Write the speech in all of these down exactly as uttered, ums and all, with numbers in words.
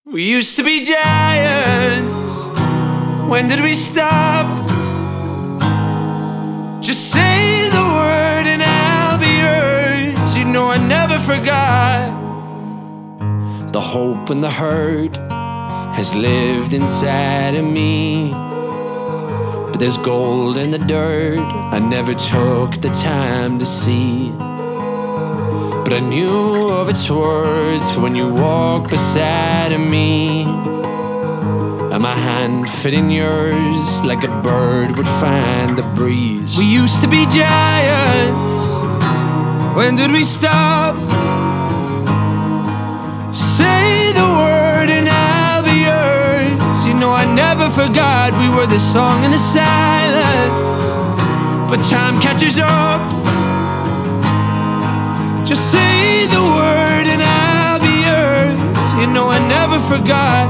We used to be giants. When did we stop? Just say the word and I'll be yours. You know I never forgot. The hope and the hurt has lived inside of me, but there's gold in the dirt I never took the time to see. But I knew of its worth when you walked beside of me, and my hand fit in yours like a bird would find the breeze. We used to be giants. When did we stop? Say the word and I'll be yours. You know I never forgot. We were the song in the silence, but time catches up. Just say the word and I'll be yours. You know I never forgot.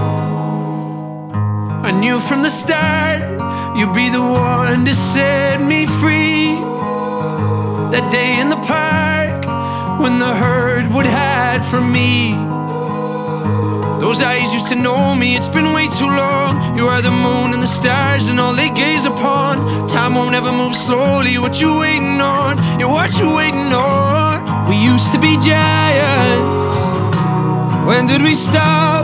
I knew from the start you'd be the one to set me free. That day in the park when the herd would hide from me. Those eyes used to know me, it's been way too long. You are the moon and the stars and all they gaze upon. Time won't ever move slowly, what you waiting on? Yeah, what you waiting on? We used to be giants. When did we stop?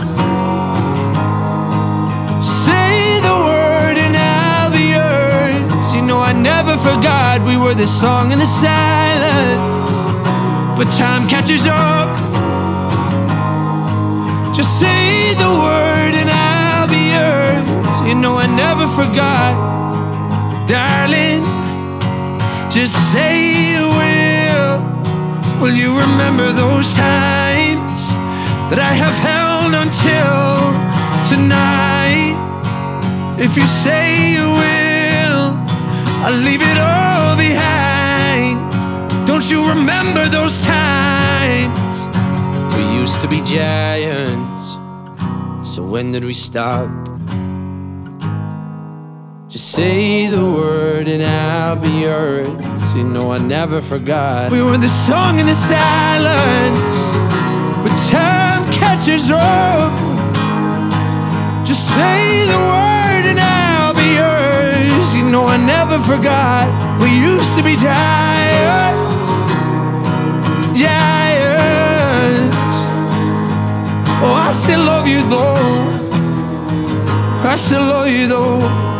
Say the word and I'll be yours. You know I never forgot. We were the song in the silence, but time catches up. Just say the word and I'll be yours. You know I never forgot. Darling, just say you will. Will you remember those times that I have held until tonight? If you say you will, I'll leave it all behind. Don't you remember those times? We used to be giants, so when did we stop? Just say the word and I'll be yours. You know I never forgot. We were the song in the silence, but time catches up. Just say the word and I'll be yours. You know I never forgot. We used to be giants, giants. Oh, I still love you though. I still love you though.